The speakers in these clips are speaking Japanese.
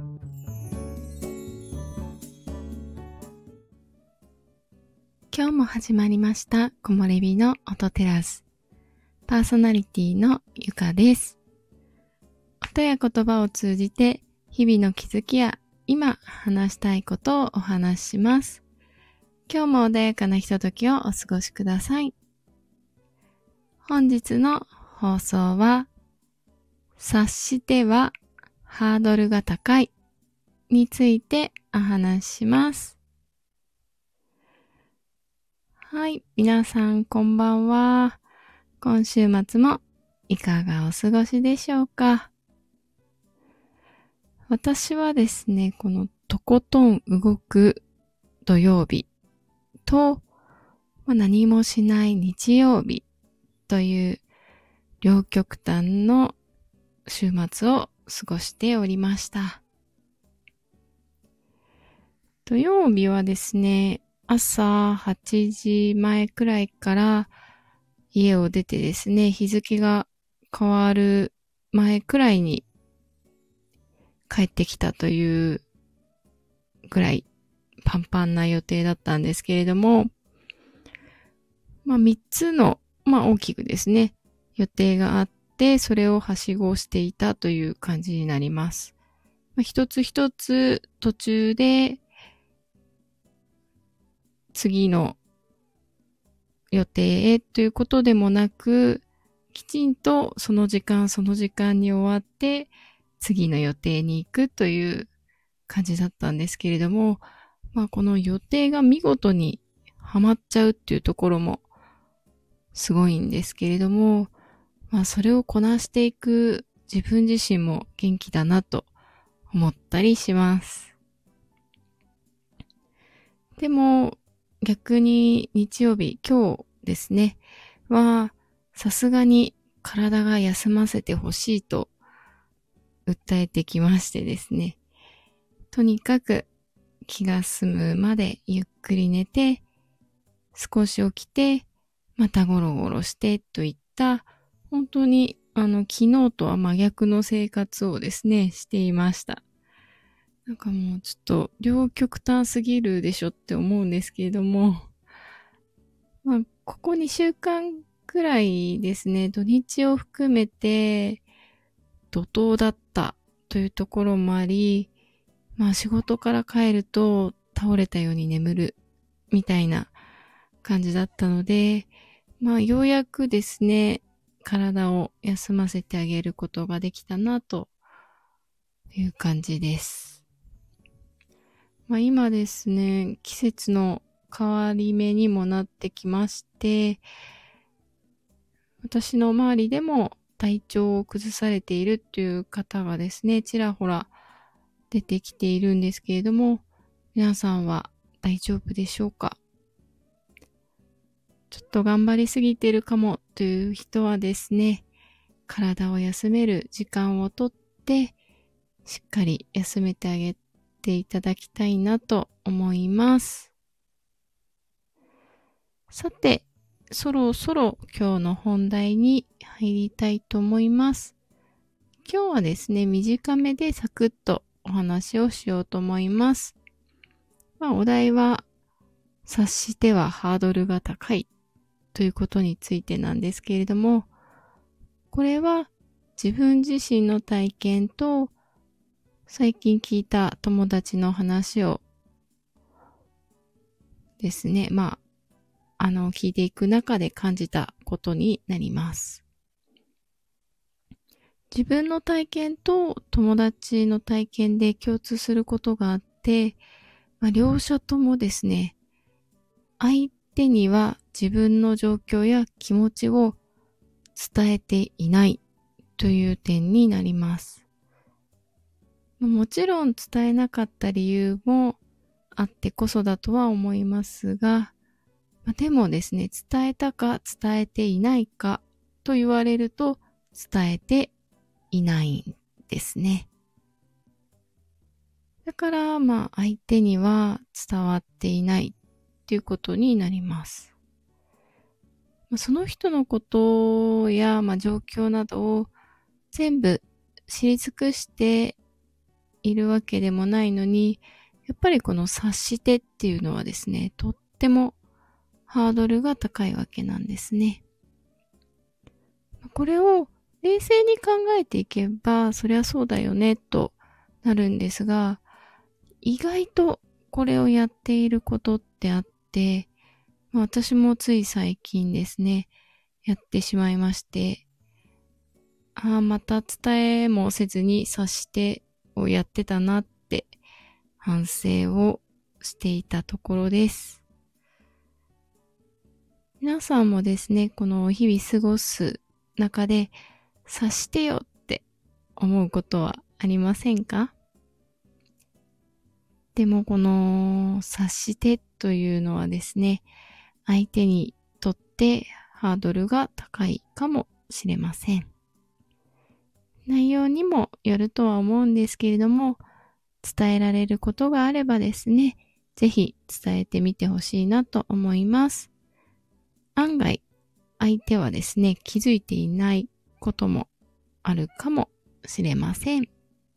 今日も始まりました木漏れ日の音テラス。パーソナリティのゆかです。音や言葉を通じて日々の気づきや今話したいことをお話しします。今日も穏やかなひとときをお過ごしください。本日の放送は察してはハードルが高いについてお話しします。はい、皆さんこんばんは。今週末もいかがお過ごしでしょうか。私はですね、このとことん動く土曜日と、何もしない日曜日という両極端の週末を過ごしておりました。土曜日はですね、朝8時前くらいから家を出てですね、日付が変わる前くらいに帰ってきたというぐらいパンパンな予定だったんですけれども、3つの、大きくですね、予定があって、それをはしごしていたという感じになります。一つ一つ途中で次の予定へということでもなく、きちんとその時間に終わって次の予定に行くという感じだったんですけれども、この予定が見事にはまっちゃうっていうところもすごいんですけれども、それをこなしていく自分自身も元気だなと思ったりします。でも逆に日曜日、今日ですね、はさすがに体が休ませてほしいと訴えてきましてですね、とにかく気が済むまでゆっくり寝て、少し起きて、またゴロゴロしてといった本当に昨日とは真逆の生活をですね、していました。なんかもうちょっと両極端すぎるでしょって思うんですけれども、ここ2週間くらいですね、土日を含めて怒涛だったというところもあり、仕事から帰ると倒れたように眠るみたいな感じだったので、ようやくですね、体を休ませてあげることができたなという感じです。今ですね、季節の変わり目にもなってきまして、私の周りでも体調を崩されているっていう方がですね、ちらほら出てきているんですけれども、皆さんは大丈夫でしょうか？ちょっと頑張りすぎているかもという人はですね、体を休める時間をとって、しっかり休めてあげていただきたいなと思います。さて、そろそろ今日の本題に入りたいと思います。今日はですね、短めでサクッとお話をしようと思います。お題は、察してはハードルが高いということについてなんですけれども、これは自分自身の体験と最近聞いた友達の話をですね、聞いていく中で感じたことになります。自分の体験と友達の体験で共通することがあって、両者ともですね、相手には自分の状況や気持ちを伝えていないという点になります。もちろん伝えなかった理由もあってこそだとは思いますが、でもですね、伝えたか伝えていないかと言われると伝えていないんですね。だから相手には伝わっていないということになります。その人のことや状況などを全部知り尽くしているわけでもないのに、やっぱりこの察してっていうのはですね、とってもハードルが高いわけなんですね。これを冷静に考えていけば、そりゃそうだよね、となるんですが、意外とこれをやっていることってあって、私もつい最近ですね、やってしまいまして、また伝えもせずに察してをやってたなって反省をしていたところです。皆さんもですね、この日々過ごす中で察してよって思うことはありませんか？でもこの察してというのはですね、相手にとってハードルが高いかもしれません。内容にもよるとは思うんですけれども、伝えられることがあればですね、ぜひ伝えてみてほしいなと思います。案外、相手はですね、気づいていないこともあるかもしれません。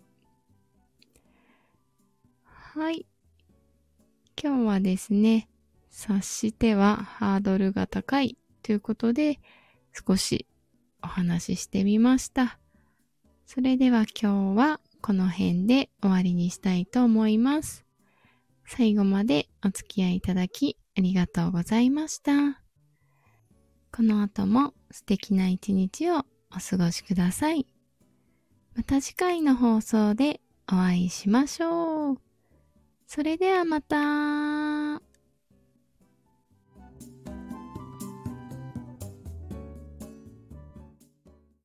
はい。今日はですね、察してはハードルが高いということで、少しお話ししてみました。それでは今日はこの辺で終わりにしたいと思います。最後までお付き合いいただきありがとうございました。この後も素敵な一日をお過ごしください。また次回の放送でお会いしましょう。それではまた。